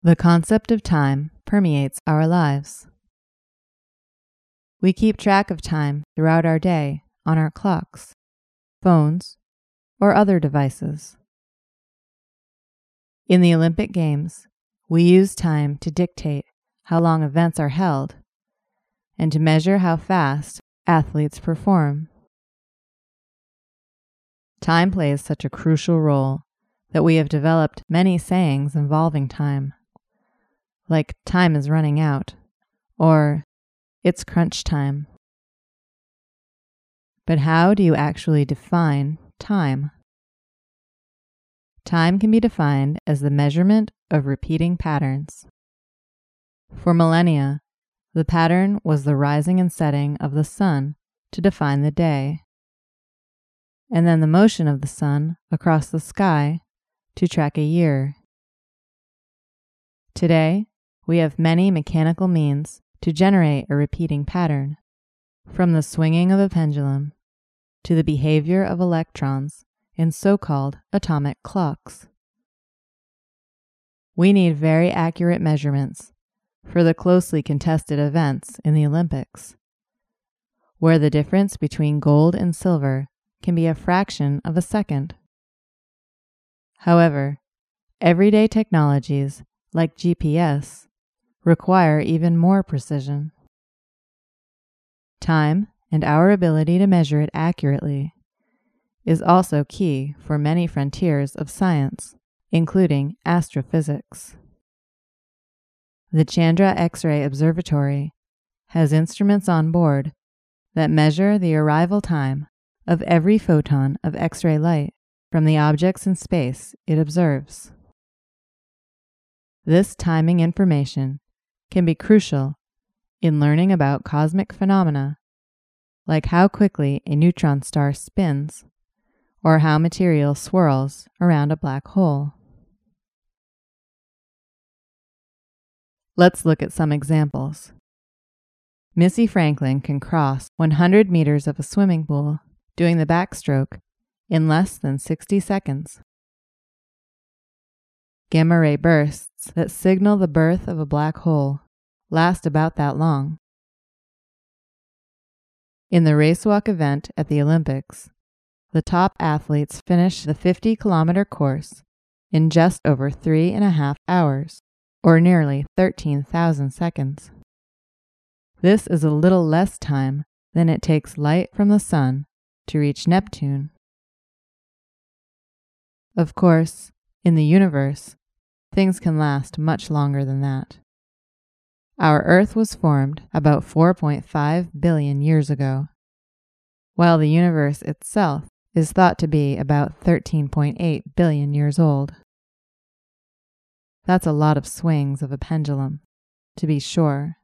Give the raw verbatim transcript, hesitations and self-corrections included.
The concept of time permeates our lives. We keep track of time throughout our day on our clocks, phones, or other devices. In the Olympic Games, we use time to dictate how long events are held and to measure how fast athletes perform. Time plays such a crucial role that we have developed many sayings involving time, like time is running out, or it's crunch time. But how do you actually define time? Time can be defined as the measurement of repeating patterns. For millennia, the pattern was the rising and setting of the sun to define the day, and then the motion of the sun across the sky to track a year. Today, we have many mechanical means to generate a repeating pattern, from the swinging of a pendulum to the behavior of electrons in so-called atomic clocks. We need very accurate measurements for the closely contested events in the Olympics, where the difference between gold and silver can be a fraction of a second. However, everyday technologies like G P S require even more precision. Time and our ability to measure it accurately is also key for many frontiers of science, including astrophysics. The Chandra X-ray Observatory has instruments on board that measure the arrival time of every photon of X-ray light from the objects in space it observes. This timing information can be crucial in learning about cosmic phenomena, like how quickly a neutron star spins, or how material swirls around a black hole. Let's look at some examples. Missy Franklin can cross one hundred meters of a swimming pool doing the backstroke in less than sixty seconds. Gamma ray bursts that signal the birth of a black hole last about that long. In the racewalk event at the Olympics, the top athletes finished the fifty kilometer course in just over three and a half hours, or nearly thirteen thousand seconds. This is a little less time than it takes light from the sun to reach Neptune. Of course, in the universe, things can last much longer than that. Our Earth was formed about four point five billion years ago, while the universe itself is thought to be about thirteen point eight billion years old. That's a lot of swings of a pendulum, to be sure.